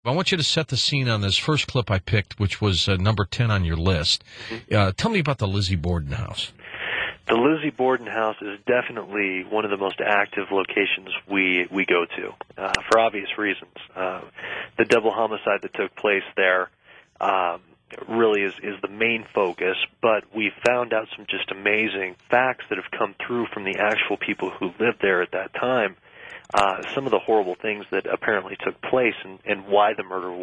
I want you to set the scene on this first clip I picked, which was number 10 on your list. Tell me about the Lizzie Borden house. The Lizzie Borden house is definitely one of the most active locations we go to, for obvious reasons. The double homicide that took place there really is the main focus, but we found out some just amazing facts that have come through from the actual people who lived there at that time. Some of the horrible things that apparently took place and why the murder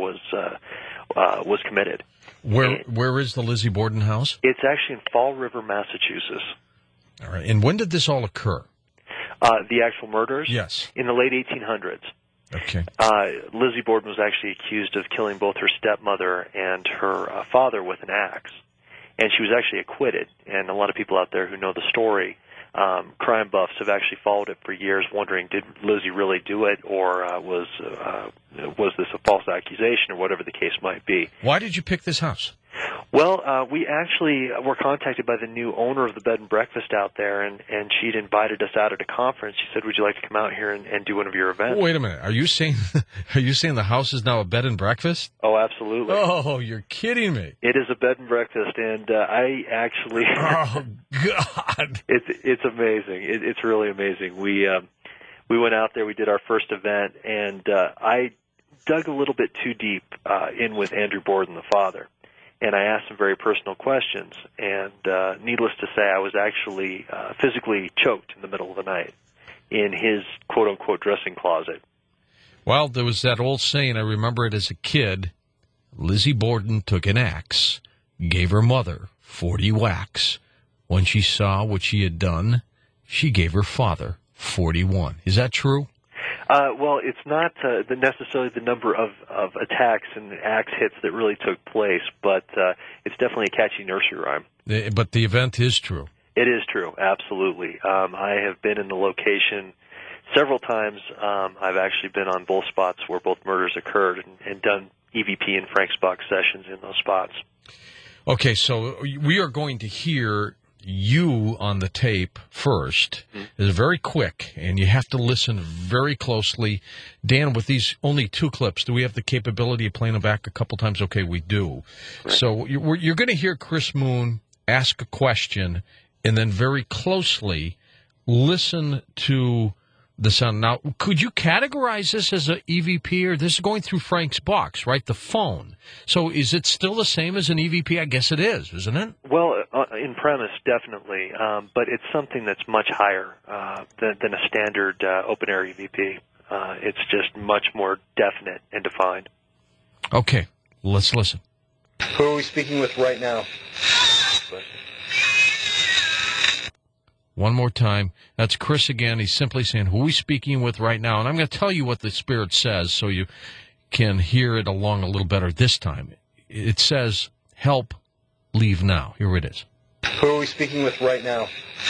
was committed. Where is the Lizzie Borden house? It's actually in Fall River, Massachusetts. All right. And when did this all occur? The actual murders? Yes. In the late 1800s. Okay. Lizzie Borden was actually accused of killing both her stepmother and her father with an axe. And she was actually acquitted. And a lot of people out there who know the story, crime buffs, have actually followed it for years, wondering, did Lizzie really do it, or was this a false accusation, or whatever the case might be. Why did you pick this house? Well, we actually were contacted by the new owner of the bed and breakfast out there, and she'd invited us out at a conference. She said, "Would you like to come out here and do one of your events?" Wait a minute. Are you saying the house is now a bed and breakfast? Oh, absolutely. Oh, you're kidding me. It is a bed and breakfast, and I actually Oh God. It's amazing. It's really amazing. We went out there, we did our first event, and I dug a little bit too deep in with Andrew Borden, the father. And I asked some very personal questions, and needless to say, I was actually physically choked in the middle of the night in his quote-unquote dressing closet. Well, there was that old saying, I remember it as a kid, Lizzie Borden took an axe, gave her mother 40 whacks. When she saw what she had done, she gave her father 41. Is that true? Well, it's not necessarily the number of attacks and axe hits that really took place, but it's definitely a catchy nursery rhyme. But the event is true. It is true, absolutely. I have been in the location several times. I've actually been on both spots where both murders occurred and done EVP and Frank's Box sessions in those spots. Okay, so we are going to hear you on the tape first. It's very quick, and you have to listen very closely. Dan, with these only 2 clips, do we have the capability of playing them back a couple times? Okay, we do. Right. So you're going to hear Chris Moon ask a question, and then very closely listen to the sound. Now, could you categorize this as an EVP, or this is going through Frank's Box, right, the phone? So is it still the same as an EVP? I guess it is, isn't it? Well, in premise, definitely, but it's something that's much higher than a standard open-air EVP. It's just much more definite and defined. Okay, let's listen. Who are we speaking with right now? One more time. That's Chris again. He's simply saying, who are we speaking with right now? And I'm going to tell you what the Spirit says so you can hear it along a little better this time. It says, help, leave now. Here it is. Who are we speaking with right now?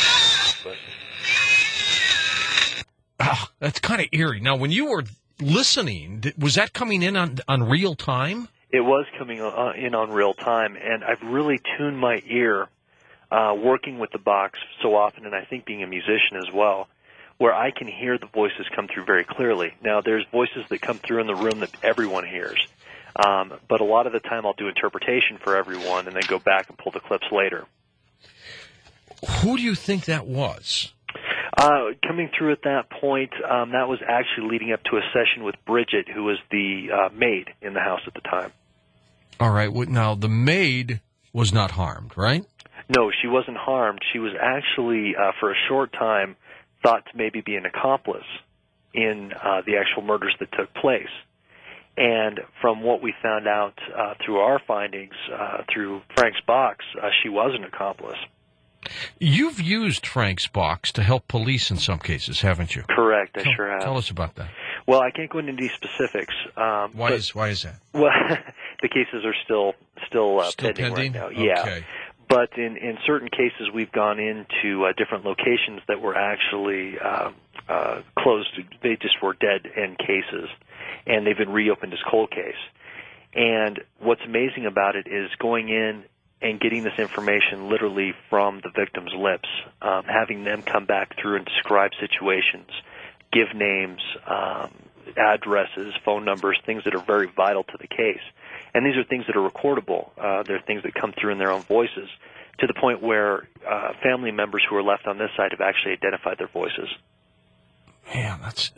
That's kind of eerie. Now, when you were listening, was that coming in on real time? It was coming in on real time, and I've really tuned my ear working with the box so often, and I think being a musician as well, where I can hear the voices come through very clearly. Now, there's voices that come through in the room that everyone hears, but a lot of the time I'll do interpretation for everyone and then go back and pull the clips later. Who do you think that was? Coming through at that point, that was actually leading up to a session with Bridget, who was the maid in the house at the time. All right. Well, now, the maid was not harmed, right? No, she wasn't harmed. She was actually, for a short time, thought to maybe be an accomplice in the actual murders that took place. And from what we found out through our findings, through Frank's Box, she was an accomplice. You've used Frank's Box to help police in some cases, haven't you? Correct, I sure have. Tell us about that. Well, I can't go into any specifics. Why is that? Well, the cases are still pending right now. Yeah. Okay. But in certain cases, we've gone into different locations that were actually closed. They just were dead-end cases, and they've been reopened as cold case. And what's amazing about it is going in and getting this information literally from the victim's lips, having them come back through and describe situations, give names, addresses, phone numbers, things that are very vital to the case. And these are things that are recordable. They're things that come through in their own voices, to the point where family members who are left on this side have actually identified their voices. Yeah,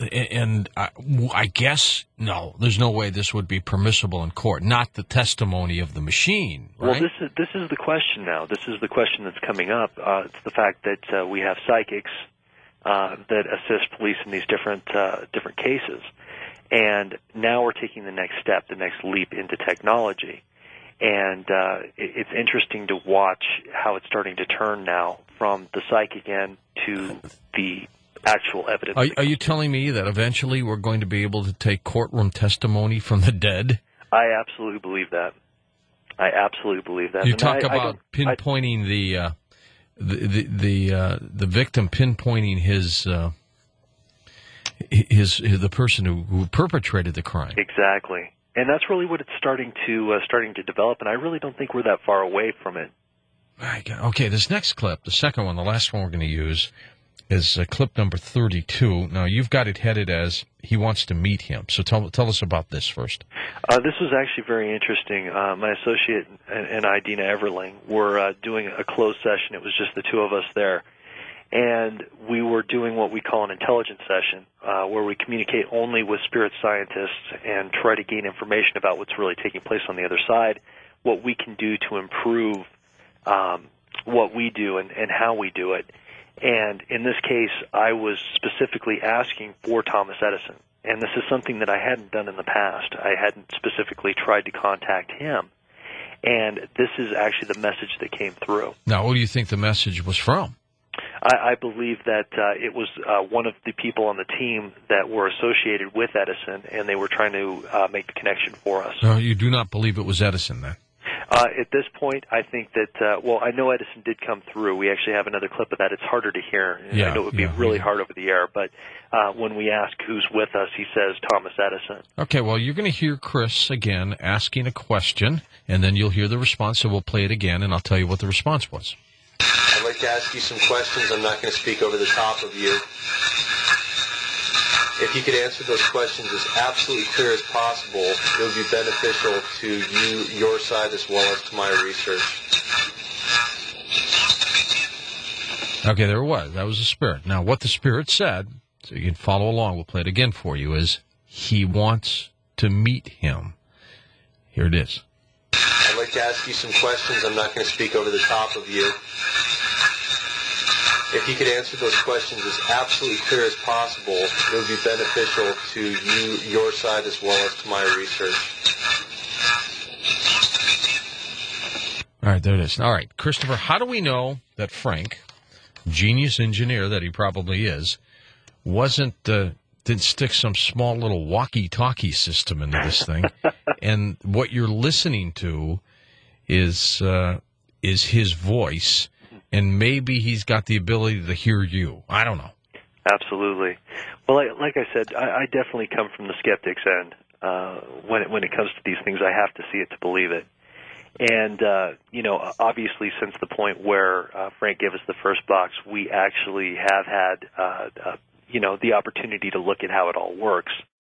I guess, no, there's no way this would be permissible in court, not the testimony of the machine, right? Well, this is the question now. This is the question that's coming up. It's the fact that we have psychics that assist police in these different cases. And now we're taking the next step, the next leap into technology. And it's interesting to watch how it's starting to turn now from the psychic end to the actual evidence. Are you telling me that eventually we're going to be able to take courtroom testimony from the dead? I absolutely believe that. You talk about pinpointing the victim, pinpointing the person who perpetrated the crime. Exactly, and that's really what it's starting to develop. And I really don't think we're that far away from it. Okay, this next clip, the second one, the last one we're going to use, is clip number 32. Now, you've got it headed as he wants to meet him. So tell us about this first. This was actually very interesting. My associate and I, Dina Everling, were doing a closed session. It was just the two of us there. And we were doing what we call an intelligence session, where we communicate only with spirit scientists and try to gain information about what's really taking place on the other side, what we can do to improve what we do and how we do it. And in this case, I was specifically asking for Thomas Edison. And this is something that I hadn't done in the past. I hadn't specifically tried to contact him. And this is actually the message that came through. Now, who do you think the message was from? I believe that it was one of the people on the team that were associated with Edison, and they were trying to make the connection for us. No, you do not believe it was Edison, then? At this point, I think that, I know Edison did come through. We actually have another clip of that. It's harder to hear. Yeah, I know it would be really hard over the air, but when we ask who's with us, he says Thomas Edison. Okay, well, you're going to hear Chris again asking a question, and then you'll hear the response, so we'll play it again, and I'll tell you what the response was. I'd like to ask you some questions. I'm not going to speak over the top of you. If you could answer those questions as absolutely clear as possible, it would be beneficial to you, your side, as well as to my research. Okay, there it was. That was the spirit. Now, what the spirit said, so you can follow along, we'll play it again for you, is he wants to meet him. Here it is. I'd like to ask you some questions. I'm not going to speak over the top of you. If you could answer those questions as absolutely clear as possible, it would be beneficial to you, your side, as well as to my research. All right, there it is. All right, Christopher, how do we know that Frank, genius engineer that he probably is, didn't stick some small little walkie-talkie system into this thing, and what you're listening to is his voice, and maybe he's got the ability to hear you. I don't know. Absolutely. Well, like I said, I definitely come from the skeptic's end. When it comes to these things, I have to see it to believe it. And, obviously since the point where Frank gave us the first box, we actually have had, the opportunity to look at how it all works.